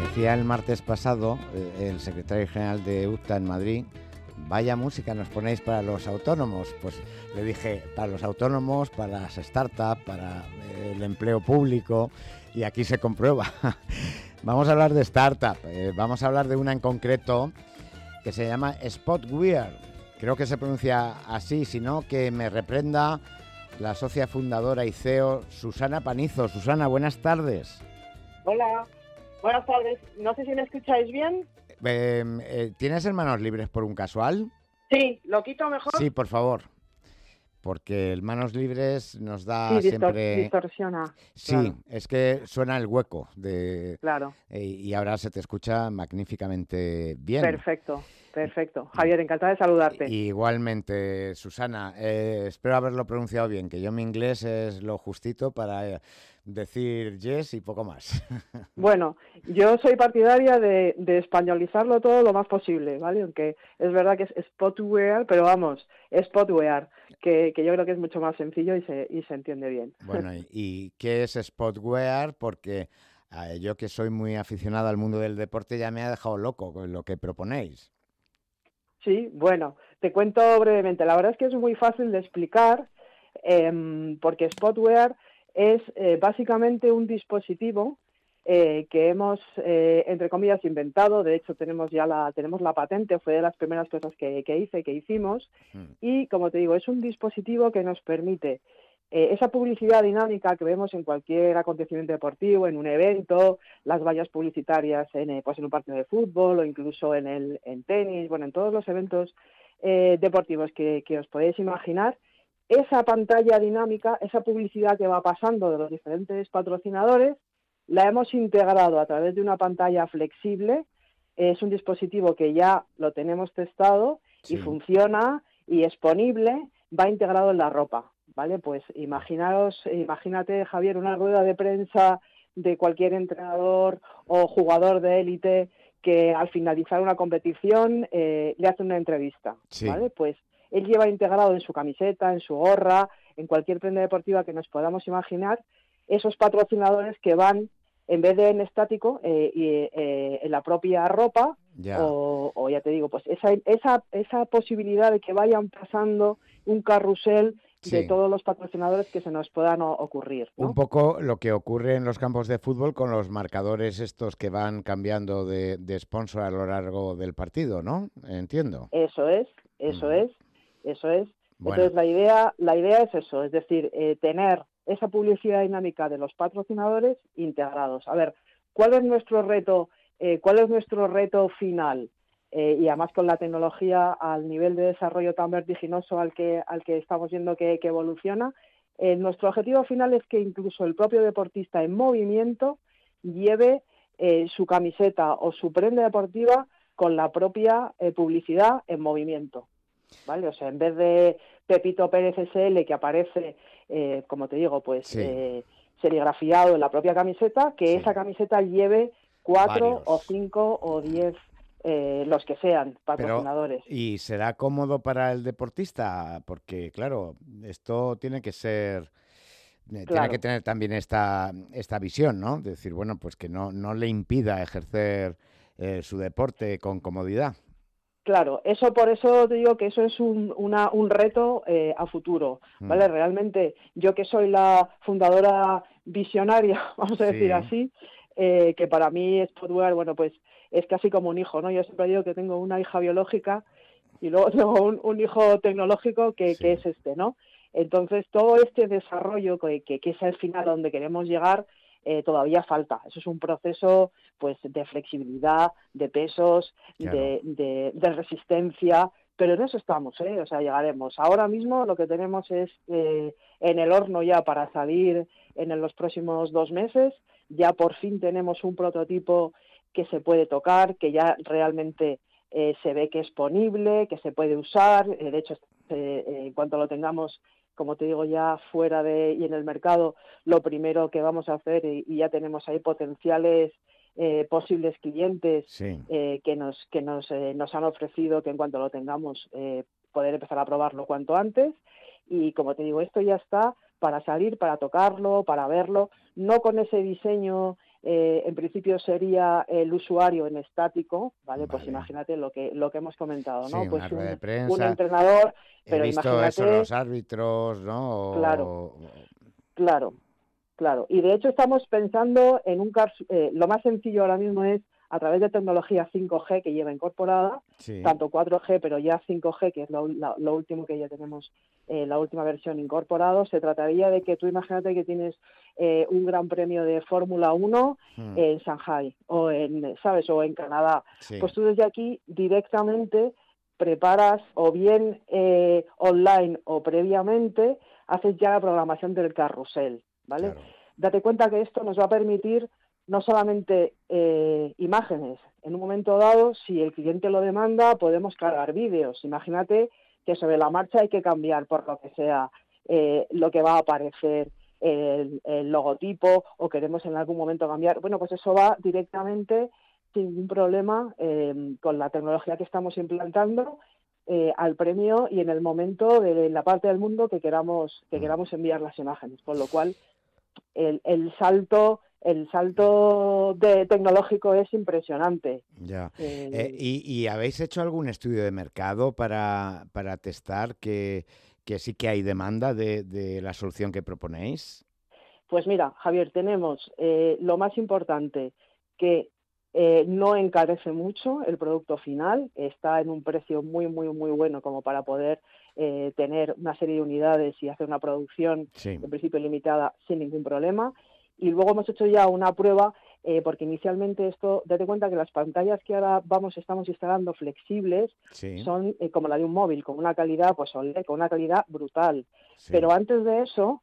decía el martes pasado el secretario general de UCTA en Madrid, vaya música nos ponéis para los autónomos. Pues le dije, para los autónomos, para las startups, para el empleo público, y aquí se comprueba. Vamos a hablar de startup, vamos a hablar de una en concreto que se llama Spotwear. Creo que se pronuncia así, si no que me reprenda la socia fundadora y CEO Susana Panizo. Susana, buenas tardes. Hola, buenas tardes. No sé si me escucháis bien. ¿Tienes manos libres por un casual? Sí, ¿lo quito mejor? Sí, por favor. Porque el manos libres nos da siempre... distorsiona. Sí, claro. Es que suena el hueco Claro. Y ahora se te escucha magníficamente bien. Perfecto. Javier, encantada de saludarte. Igualmente, Susana. Espero haberlo pronunciado bien, que yo mi inglés es lo justito para decir yes y poco más. Bueno, yo soy partidaria de españolizarlo todo lo más posible, ¿vale? Aunque es verdad que es Spotwear, pero vamos, Spotwear, que yo creo que es mucho más sencillo y se entiende bien. Bueno, ¿y qué es Spotwear? Porque yo, que soy muy aficionado al mundo del deporte, ya me ha dejado loco con lo que proponéis. Sí, bueno, te cuento brevemente. La verdad es que es muy fácil de explicar, porque Spotwear es básicamente un dispositivo que hemos, entre comillas, inventado. De hecho, tenemos la patente, fue de las primeras cosas que hicimos. Y, como te digo, es un dispositivo que nos permite esa publicidad dinámica que vemos en cualquier acontecimiento deportivo, en un evento, las vallas publicitarias en un partido de fútbol o incluso en tenis, bueno, en todos los eventos deportivos que os podéis imaginar. Esa pantalla dinámica, esa publicidad que va pasando de los diferentes patrocinadores, la hemos integrado a través de una pantalla flexible. Es un dispositivo que ya lo tenemos testado y funciona y es ponible, va integrado en la ropa, ¿vale? Pues imagínate, Javier, una rueda de prensa de cualquier entrenador o jugador de élite que al finalizar una competición le hace una entrevista, ¿vale? Pues él lleva integrado en su camiseta, en su gorra, en cualquier prenda deportiva que nos podamos imaginar, esos patrocinadores que van, en vez de en estático, en la propia ropa, o ya te digo, pues esa posibilidad de que vayan pasando un carrusel de todos los patrocinadores que se nos puedan ocurrir, ¿no? Un poco lo que ocurre en los campos de fútbol con los marcadores estos que van cambiando de sponsor a lo largo del partido, ¿no? Entiendo. Eso es. Bueno. Entonces la idea es eso, es decir, tener esa publicidad dinámica de los patrocinadores integrados. A ver, ¿cuál es nuestro reto? ¿Cuál es nuestro reto final? Y además con la tecnología al nivel de desarrollo tan vertiginoso al que estamos viendo que evoluciona, nuestro objetivo final es que incluso el propio deportista en movimiento lleve su camiseta o su prenda deportiva con la propia publicidad en movimiento, ¿vale? O sea, en vez de Pepito Pérez SL, que aparece, como te digo, pues serigrafiado en la propia camiseta, que esa camiseta lleve 4 o 5 o 10 los que sean patrocinadores. Pero, ¿y será cómodo para el deportista? Porque, claro, esto tiene que ser... Tiene que tener también esta visión, ¿no? De decir, bueno, pues que no le impida ejercer su deporte con comodidad. Claro, por eso te digo que eso es un reto a futuro, ¿vale? Realmente, yo que soy la fundadora visionaria, vamos a decir así, que para mí Spotwear, bueno, pues es casi como un hijo, ¿no? Yo siempre digo que tengo una hija biológica y luego tengo un hijo tecnológico que es este, ¿no? Entonces, todo este desarrollo que es al final donde queremos llegar, todavía falta. Eso es un proceso, pues, de flexibilidad, de pesos, de resistencia, pero en eso estamos, o sea, llegaremos. Ahora mismo lo que tenemos es en el horno ya para salir en los próximos 2 meses. Ya por fin tenemos un prototipo que se puede tocar, que ya realmente se ve que es ponible, que se puede usar. De hecho, en cuanto lo tengamos, como te digo, ya fuera y en el mercado, lo primero que vamos a hacer, y ya tenemos ahí potenciales posibles clientes que nos han ofrecido que en cuanto lo tengamos poder empezar a probarlo cuanto antes. Y como te digo, esto ya está para salir, para tocarlo, para verlo, no con ese diseño en principio sería el usuario en estático, ¿vale? Pues Vale. imagínate lo que hemos comentado, Sí, ¿no? una Pues rueda de un prensa. entrenador, He pero visto eso, imagínate, los árbitros, ¿no? claro, claro. Claro, y de hecho estamos pensando en lo más sencillo ahora mismo es a través de tecnología 5G que lleva incorporada, Sí, tanto 4G, pero ya 5G, que es lo último que ya tenemos, la última versión incorporado. Se trataría de que tú imagínate que tienes un gran premio de Fórmula 1 en Shanghai o ¿sabes? O en Canadá. sí, Pues tú desde aquí directamente preparas o bien online o previamente haces ya la programación del carrusel, ¿vale? claro. Date cuenta que esto nos va a permitir no solamente imágenes. En un momento dado, si el cliente lo demanda, podemos cargar vídeos. Imagínate que sobre la marcha hay que cambiar por lo que sea lo que va a aparecer el logotipo o queremos en algún momento cambiar. Bueno, pues eso va directamente sin ningún problema con la tecnología que estamos implantando al premio y en el momento de la parte del mundo que queramos enviar las imágenes, con lo cual el salto tecnológico es impresionante. Ya. ¿Y habéis hecho algún estudio de mercado para testar que sí que hay demanda de la solución que proponéis? Pues mira, Javier, tenemos lo más importante, que no encarece mucho el producto final, está en un precio muy, muy, muy bueno como para poder tener una serie de unidades y hacer una producción Sí, en principio limitada sin ningún problema. Y luego hemos hecho ya una prueba, porque inicialmente date cuenta que las pantallas que ahora estamos instalando flexibles sí, son como la de un móvil, con una calidad, pues OLED, con una calidad brutal. sí. Pero antes de eso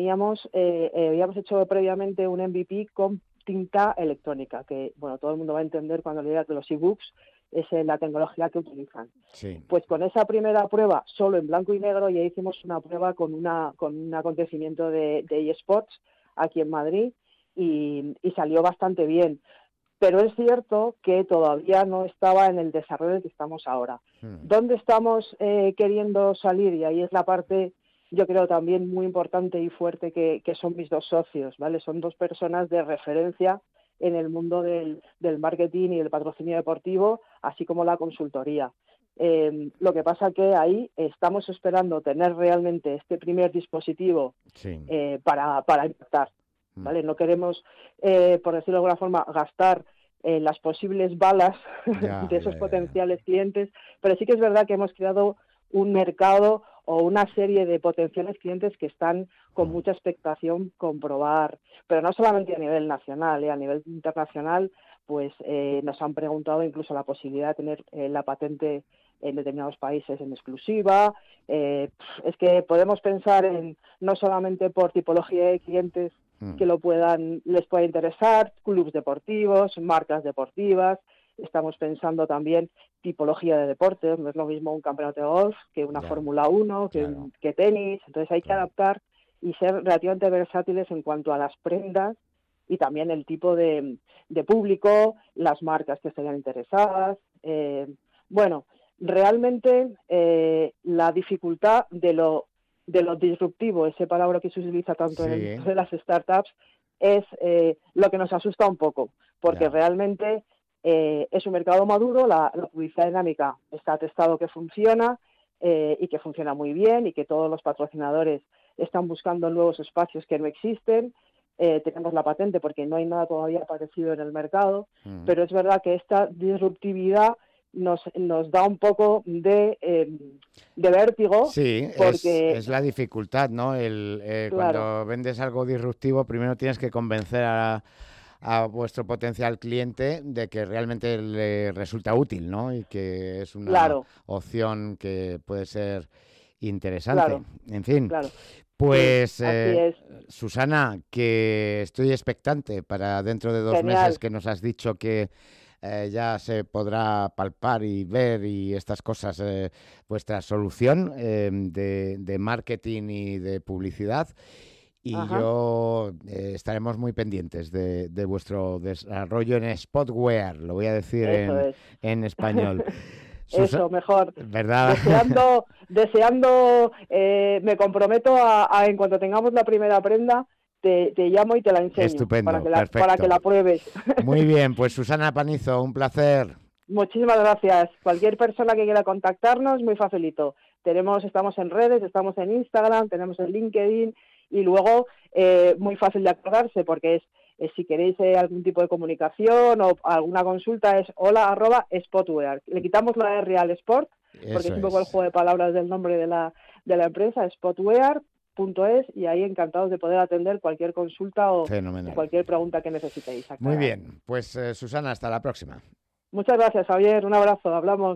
habíamos hecho previamente un MVP con tinta electrónica, que bueno, todo el mundo va a entender cuando le diga que los e-books es la tecnología que utilizan. Sí, Pues con esa primera prueba, solo en blanco y negro, ya hicimos una prueba con un acontecimiento de eSports aquí en Madrid y salió bastante bien. Pero es cierto que todavía no estaba en el desarrollo que estamos ahora. ¿Dónde estamos queriendo salir? Y ahí es la parte, yo creo, también muy importante y fuerte que son mis dos socios, ¿vale? Son dos personas de referencia en el mundo del marketing y del patrocinio deportivo, así como la consultoría. Lo que pasa que ahí estamos esperando tener realmente este primer dispositivo sí. para impactar, ¿vale? No queremos, por decirlo de alguna forma, gastar las posibles balas Ya, de ya, esos ya, ya. potenciales clientes, pero sí que es verdad que hemos creado un mercado o una serie de potenciales clientes que están con mucha expectación comprobar, pero no solamente a nivel nacional, a nivel internacional, pues nos han preguntado incluso la posibilidad de tener la patente en determinados países en exclusiva. Es que podemos pensar en no solamente por tipología de clientes que les pueda interesar, clubes deportivos, marcas deportivas. Estamos pensando también tipología de deportes, no es lo mismo un campeonato de golf que una Ya, Fórmula 1, claro, que tenis, entonces hay que claro. adaptar y ser relativamente versátiles en cuanto a las prendas y también el tipo de público, las marcas que estarían interesadas. Bueno, realmente la dificultad de lo disruptivo, ese palabra que se utiliza tanto en el Sí, mundo de las startups, es lo que nos asusta un poco, porque ya. realmente es un mercado maduro, la publicidad dinámica está atestado que funciona y que funciona muy bien y que todos los patrocinadores están buscando nuevos espacios que no existen. Tenemos la patente porque no hay nada todavía parecido en el mercado, pero es verdad que esta disruptividad nos da un poco de vértigo Sí, porque, es la dificultad, ¿no? claro, Cuando vendes algo disruptivo, primero tienes que convencer a vuestro potencial cliente de que realmente le resulta útil, ¿no? Y que es una claro, opción que puede ser interesante. claro, En fin, claro, sí, pues así es, Susana, que estoy expectante para dentro de 2 meses genial. que nos has dicho que ya se podrá palpar y ver y estas cosas, vuestra solución de marketing y de publicidad. Y Ajá, yo estaremos muy pendientes de vuestro desarrollo en Spotwear, lo voy a decir eso es. en español. Eso, mejor. ¿Verdad? Deseando, me comprometo en cuanto tengamos la primera prenda, te llamo y te la enseño. Estupendo, Para perfecto. que la pruebes. Muy bien, pues Susana Panizo, un placer. Muchísimas gracias. Cualquier persona que quiera contactarnos, muy facilito. Estamos en redes, estamos en Instagram, tenemos en LinkedIn y luego muy fácil de acordarse porque si queréis algún tipo de comunicación o alguna consulta es hola@spotwear. Le quitamos la R al Sport porque Eso es un poco el es. juego de palabras del nombre de la empresa, spotwear.es, y ahí encantados de poder atender cualquier consulta o Fenomenal. cualquier pregunta que necesitéis aclarar. Muy bien, pues Susana, hasta la próxima. Muchas gracias, Javier. Un abrazo. Hablamos.